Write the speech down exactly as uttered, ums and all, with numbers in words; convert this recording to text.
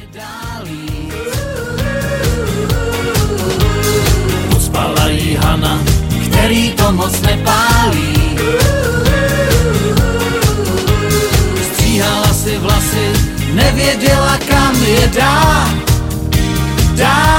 dálí. Ucpala jí Hana, který to moc nepálí. Stříhala si vlasy, nevěděla kam je dá, dá.